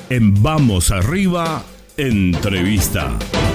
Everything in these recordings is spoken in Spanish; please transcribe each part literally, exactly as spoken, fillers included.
en Vamos Arriba, entrevista.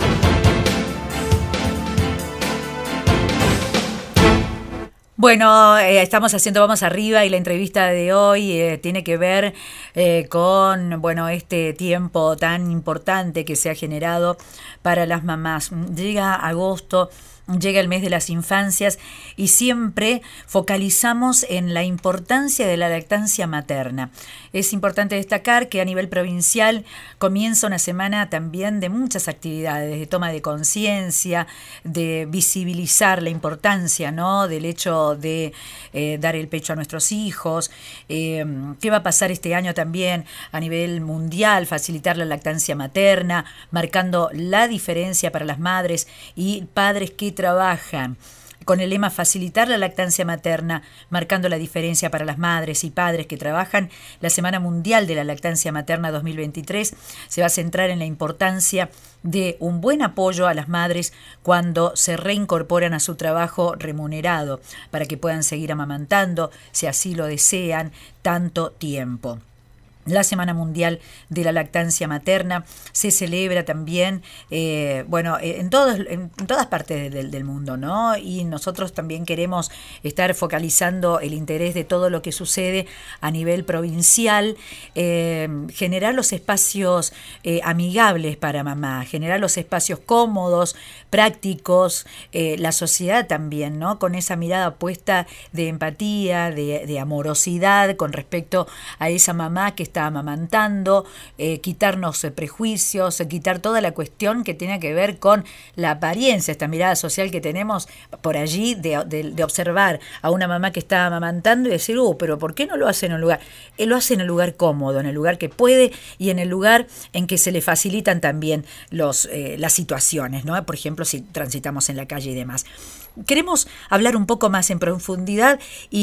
Bueno, eh, estamos haciendo Vamos Arriba y la entrevista de hoy eh, tiene que ver eh, con, bueno, este tiempo tan importante que se ha generado para las mamás. Llega agosto, llega el mes de las infancias y siempre focalizamos en la importancia de la lactancia materna. Es importante destacar que a nivel provincial comienza una semana también de muchas actividades, de toma de conciencia, de visibilizar la importancia, ¿no?, del hecho de eh, dar el pecho a nuestros hijos. Eh, ¿Qué va a pasar este año también a nivel mundial? Facilitar la lactancia materna, marcando la diferencia para las madres y padres que trabajan, con el lema facilitar la lactancia materna, marcando la diferencia para las madres y padres que trabajan. La Semana Mundial de la Lactancia Materna dos mil veintitrés se va a centrar en la importancia de un buen apoyo a las madres cuando se reincorporan a su trabajo remunerado, para que puedan seguir amamantando, si así lo desean, tanto tiempo. La Semana Mundial de la Lactancia Materna se celebra también, eh, bueno, en, todos, en todas partes del, del mundo, ¿no? Y nosotros también queremos estar focalizando el interés de todo lo que sucede a nivel provincial, eh, generar los espacios eh, amigables para mamá, generar los espacios cómodos, prácticos, eh, la sociedad también, ¿no?, con esa mirada puesta de empatía, de, de amorosidad con respecto a esa mamá que está amamantando, eh, quitarnos eh, prejuicios, eh, quitar toda la cuestión que tiene que ver con la apariencia, esta mirada social que tenemos por allí de, de, de observar a una mamá que está amamantando y decir, uh, pero ¿por qué no lo hace en un lugar? Él lo hace en el lugar cómodo, en el lugar que puede y en el lugar en que se le facilitan también los, eh, las situaciones, ¿no? Por ejemplo, si transitamos en la calle y demás. Queremos hablar un poco más en profundidad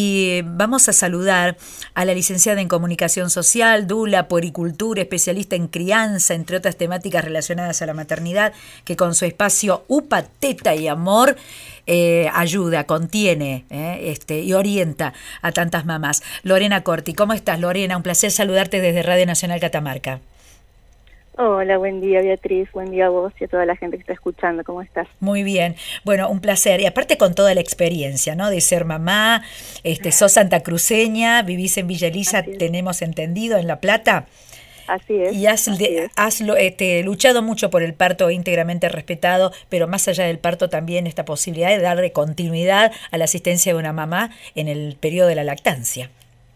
y vamos a saludar a la licenciada en Comunicación Social, dula, puericultura, especialista en crianza, entre otras temáticas relacionadas a la maternidad, que con su espacio UPA, Teta y Amor eh, ayuda, contiene eh, este, y orienta a tantas mamás. Lorena Corti, ¿cómo estás, Lorena? Un placer saludarte desde Radio Nacional Catamarca. Hola, buen día, Beatriz, buen día a vos y a toda la gente que está escuchando, ¿cómo estás? Muy bien, bueno, un placer, y aparte con toda la experiencia, ¿no?, de ser mamá, este, sos santacruceña, vivís en Villa Elisa, tenemos entendido, en La Plata. Así es. Y has, de, has este, luchado mucho por el parto íntegramente respetado, pero más allá del parto también esta posibilidad de darle continuidad a la asistencia de una mamá en el periodo de la lactancia.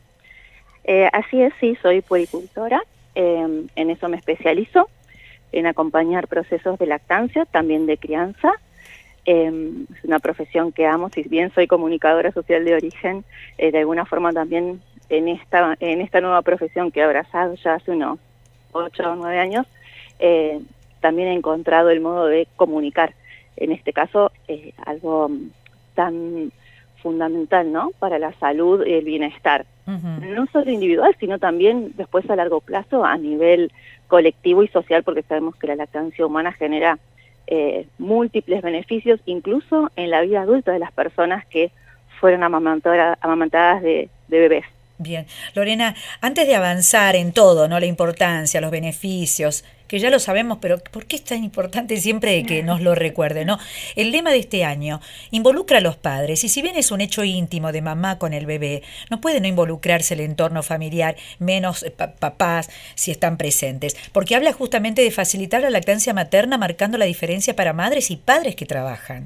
Eh, así es, sí, soy puericultora. Eh, en eso me especializo, en acompañar procesos de lactancia, también de crianza. Eh, es una profesión que amo, si bien soy comunicadora social de origen, eh, de alguna forma también en esta, en esta nueva profesión que he abrazado ya hace unos ocho o nueve años, eh, también he encontrado el modo de comunicar, en este caso eh, algo tan fundamental, ¿no?, para la salud y el bienestar. Uh-huh. No solo individual, sino también después a largo plazo a nivel colectivo y social, porque sabemos que la lactancia humana genera eh, múltiples beneficios, incluso en la vida adulta de las personas que fueron amamantadas, amamantadas de, de bebés. Bien. Lorena, antes de avanzar en todo, ¿no?, la importancia, los beneficios, que ya lo sabemos, pero ¿por qué es tan importante siempre que nos lo recuerde, ¿no? El lema de este año involucra a los padres, y si bien es un hecho íntimo de mamá con el bebé, no puede no involucrarse el entorno familiar, menos pa- papás si están presentes, porque habla justamente de facilitar la lactancia materna, marcando la diferencia para madres y padres que trabajan.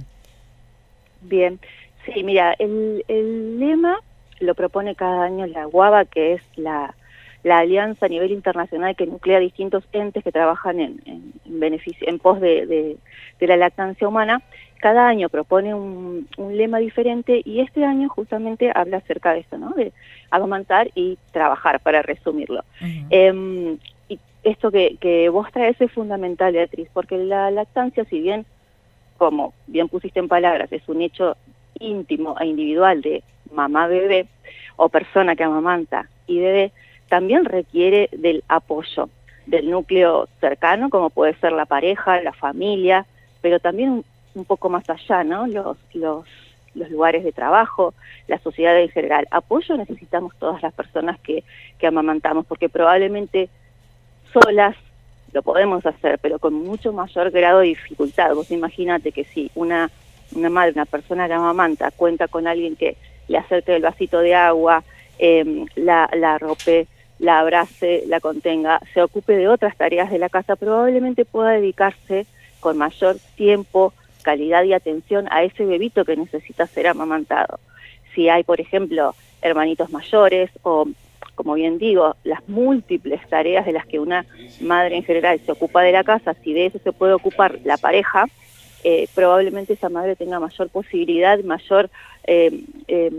Bien, sí, mira, el, el lema lo propone cada año la UABA, que es la, la alianza a nivel internacional que nuclea distintos entes que trabajan en, en, en beneficio, en pos de, de, de la lactancia humana. Cada año propone un, un lema diferente y este año justamente habla acerca de esto, ¿no?, de amamantar y trabajar, para resumirlo. Uh-huh. Eh, y esto que, que vos traes es fundamental, Beatriz, porque la lactancia, si bien, como bien pusiste en palabras, es un hecho íntimo e individual de mamá-bebé o persona que amamanta y bebé, también requiere del apoyo del núcleo cercano, como puede ser la pareja, la familia, pero también un, un poco más allá, ¿no?, los, los, los lugares de trabajo, la sociedad en general. Apoyo necesitamos todas las personas que, que amamantamos, porque probablemente solas lo podemos hacer, pero con mucho mayor grado de dificultad. Vos imagínate que si una, una madre, una persona que amamanta, cuenta con alguien que le acerque el vasito de agua, eh, la, la arrope, la abrace, la contenga, se ocupe de otras tareas de la casa, probablemente pueda dedicarse con mayor tiempo, calidad y atención a ese bebito que necesita ser amamantado. Si hay, por ejemplo, hermanitos mayores o, como bien digo, las múltiples tareas de las que una madre en general se ocupa de la casa, si de eso se puede ocupar la pareja, eh, probablemente esa madre tenga mayor posibilidad, mayor eh, eh,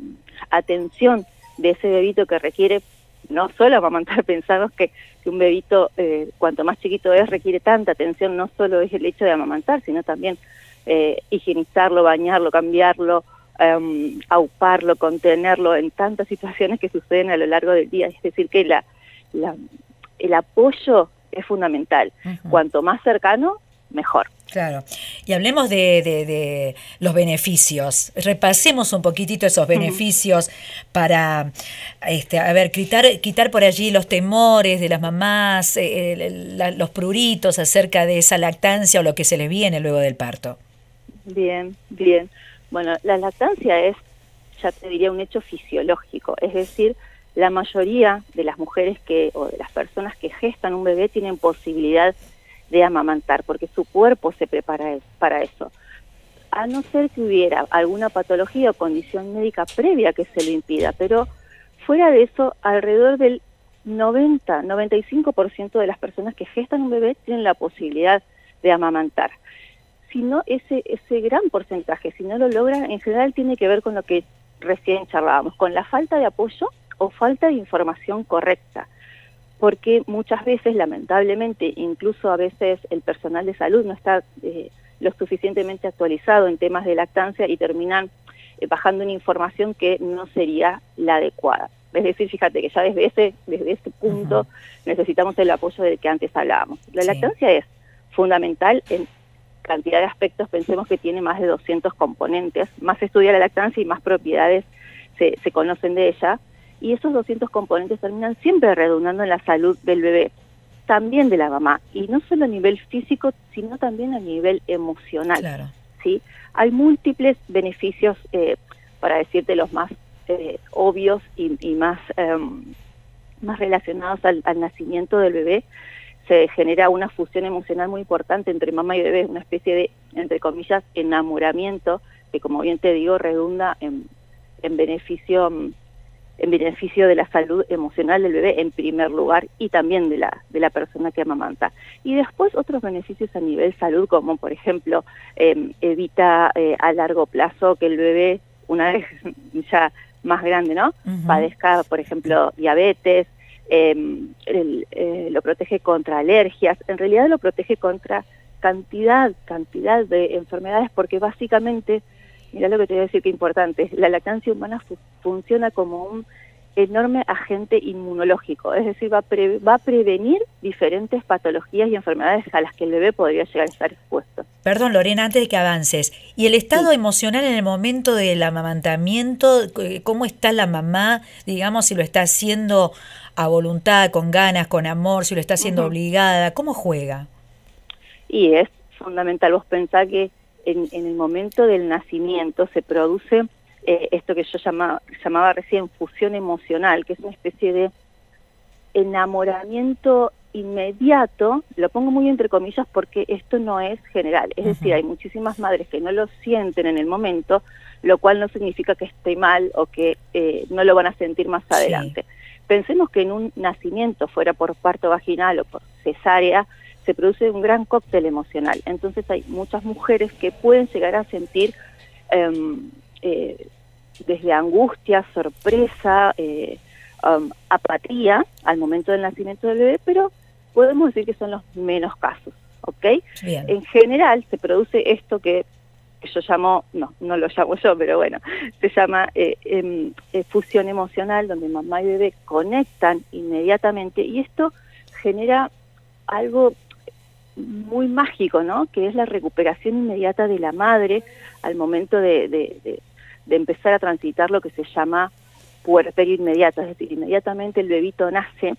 atención de ese bebito que requiere no solo amamantar. Pensamos que, que un bebito, eh, cuanto más chiquito es, requiere tanta atención, no solo es el hecho de amamantar, sino también eh, higienizarlo, bañarlo, cambiarlo, Um, auparlo, contenerlo en tantas situaciones que suceden a lo largo del día. Es decir, que la, la, el apoyo es fundamental. Uh-huh. Cuanto más cercano, mejor. Claro. Y hablemos de, de, de los beneficios. Repasemos un poquitito esos beneficios uh-huh. para, este, a ver, quitar, quitar por allí los temores de las mamás, eh, la, los pruritos acerca de esa lactancia o lo que se les viene luego del parto. Bien, bien. Bueno, la lactancia es, ya te diría, un hecho fisiológico, es decir, la mayoría de las mujeres que o de las personas que gestan un bebé tienen posibilidad de amamantar, porque su cuerpo se prepara para eso. A no ser que hubiera alguna patología o condición médica previa que se lo impida, pero fuera de eso, alrededor del noventa, noventa y cinco por ciento de las personas que gestan un bebé tienen la posibilidad de amamantar. Si no, ese, ese gran porcentaje, si no lo logra, en general tiene que ver con lo que recién charlábamos, con la falta de apoyo o falta de información correcta, porque muchas veces, lamentablemente, incluso a veces el personal de salud no está eh, lo suficientemente actualizado en temas de lactancia y terminan eh, bajando una información que no sería la adecuada. Es decir, fíjate que ya desde ese, desde ese punto uh-huh. necesitamos el apoyo del que antes hablábamos. La sí. lactancia es fundamental en cantidad de aspectos. Pensemos que tiene más de doscientos componentes, más se estudia la lactancia y más propiedades se, se conocen de ella, y esos doscientos componentes terminan siempre redundando en la salud del bebé, también de la mamá, y no solo a nivel físico, sino también a nivel emocional. Claro. ¿Sí? Hay múltiples beneficios, eh, para decirte los más eh, obvios y, y más, eh, más relacionados al, al nacimiento del bebé. Se genera una fusión emocional muy importante entre mamá y bebé, una especie de, entre comillas, enamoramiento, que como bien te digo, redunda en, en beneficio en beneficio de la salud emocional del bebé en primer lugar y también de la, de la persona que amamanta. Y después otros beneficios a nivel salud, como por ejemplo, eh, evita eh, a largo plazo que el bebé, una vez ya más grande, ¿no? Uh-huh. Padezca, por ejemplo, diabetes. Eh, el, eh, lo protege contra alergias, en realidad lo protege contra cantidad, cantidad de enfermedades, porque básicamente, mira lo que te voy a decir que es importante, la lactancia humana fu- funciona como un enorme agente inmunológico, es decir, va a, pre- va a prevenir diferentes patologías y enfermedades a las que el bebé podría llegar a estar expuesto. Perdón, Lorena, antes de que avances, ¿y el estado sí. emocional en el momento del amamantamiento? ¿Cómo está la mamá? Digamos, si lo está haciendo a voluntad, con ganas, con amor, si lo está haciendo uh-huh. obligada, ¿cómo juega? Y es fundamental, vos pensás que en, en el momento del nacimiento se produce eh, esto que yo llama, llamaba recién fusión emocional, que es una especie de enamoramiento inmediato, lo pongo muy entre comillas porque esto no es general, es uh-huh. decir, hay muchísimas madres que no lo sienten en el momento, lo cual no significa que esté mal o que eh, no lo van a sentir más sí. adelante. Pensemos que en un nacimiento, fuera por parto vaginal o por cesárea, se produce un gran cóctel emocional. Entonces hay muchas mujeres que pueden llegar a sentir eh, eh, desde angustia, sorpresa, eh, um, apatía al momento del nacimiento del bebé, pero podemos decir que son los menos casos, ¿ok? Bien. En general se produce esto que yo llamo, no, no lo llamo yo, pero bueno, se llama eh, eh, eh, fusión emocional, donde mamá y bebé conectan inmediatamente, y esto genera algo muy mágico, ¿no? Que es la recuperación inmediata de la madre al momento de, de, de, de empezar a transitar lo que se llama puerperio inmediato, es decir, inmediatamente el bebito nace,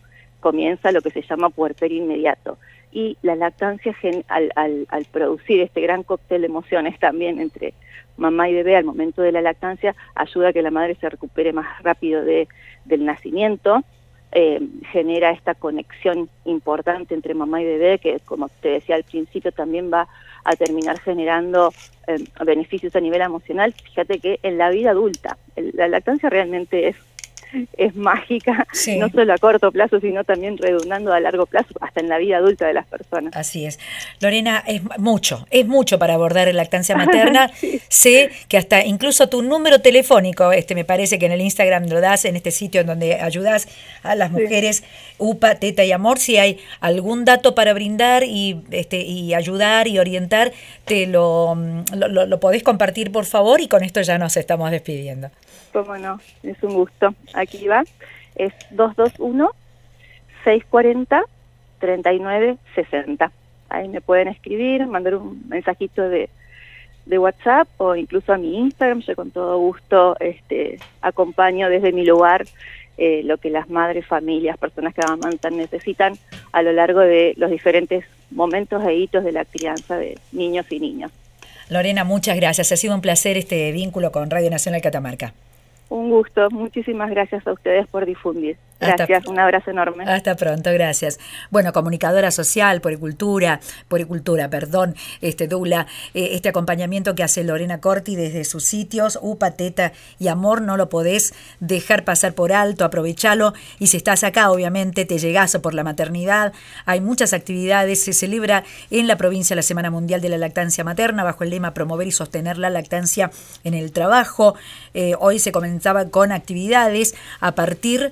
comienza lo que se llama puerperio inmediato. Y la lactancia, al, al, al producir este gran cóctel de emociones también entre mamá y bebé al momento de la lactancia, ayuda a que la madre se recupere más rápido de, del nacimiento, eh, genera esta conexión importante entre mamá y bebé, que como te decía al principio también va a terminar generando eh, beneficios a nivel emocional. Fíjate que en la vida adulta, el, la lactancia realmente es es mágica, sí. No solo a corto plazo, sino también redundando a largo plazo, hasta en la vida adulta de las personas. Así es. Lorena, es mucho, es mucho para abordar la lactancia materna. Sí. Sé que hasta incluso tu número telefónico, este me parece que en el Instagram lo das, en este sitio en donde ayudas a las mujeres, sí. UPA, Teta y Amor, si hay algún dato para brindar y este y ayudar y orientar, te lo, lo, lo, lo podés compartir, por favor, y con esto ya nos estamos despidiendo. Cómo no, es un gusto. Aquí va, es dos dos uno, seis cuatro cero, tres nueve seis cero. Ahí me pueden escribir, mandar un mensajito de, de WhatsApp o incluso a mi Instagram. Yo con todo gusto este, acompaño desde mi lugar eh, lo que las madres, familias, personas que amamantan necesitan a lo largo de los diferentes momentos e hitos de la crianza de niños y niñas. Lorena, muchas gracias. Ha sido un placer este vínculo con Radio Nacional Catamarca. Un gusto, muchísimas gracias a ustedes por difundir. Gracias, hasta, un abrazo enorme. Hasta pronto, gracias. Bueno, comunicadora social, poricultura, poricultura, perdón, este Dula, eh, este acompañamiento que hace Lorena Corti desde sus sitios, UPA, Teta y Amor, no lo podés dejar pasar por alto, aprovechalo, y si estás acá, obviamente, te llegás por la maternidad, hay muchas actividades, se celebra en la provincia la Semana Mundial de la Lactancia Materna, bajo el lema Promover y Sostener la Lactancia en el Trabajo. Eh, hoy se comenzaba con actividades a partir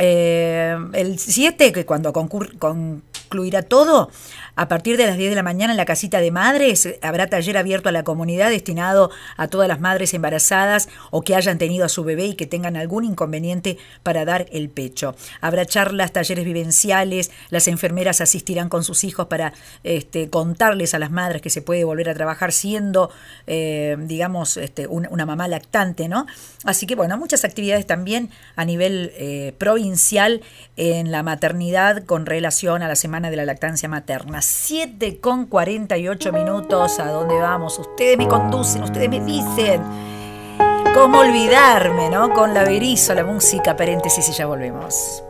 Eh, el siete, que cuando concur- concluirá todo, a partir de las diez de la mañana en la casita de madres habrá taller abierto a la comunidad destinado a todas las madres embarazadas o que hayan tenido a su bebé y que tengan algún inconveniente para dar el pecho. Habrá charlas, talleres vivenciales, las enfermeras asistirán con sus hijos para este, contarles a las madres que se puede volver a trabajar siendo, eh, digamos, este, un, una mamá lactante, ¿no? Así que, bueno, muchas actividades también a nivel eh, provincial en la maternidad con relación a la Semana de la Lactancia Materna. siete con cuarenta y ocho minutos, ¿a dónde vamos? Ustedes me conducen, ustedes me dicen. ¿Cómo olvidarme, no? Con la Berizo, la música, paréntesis y ya volvemos.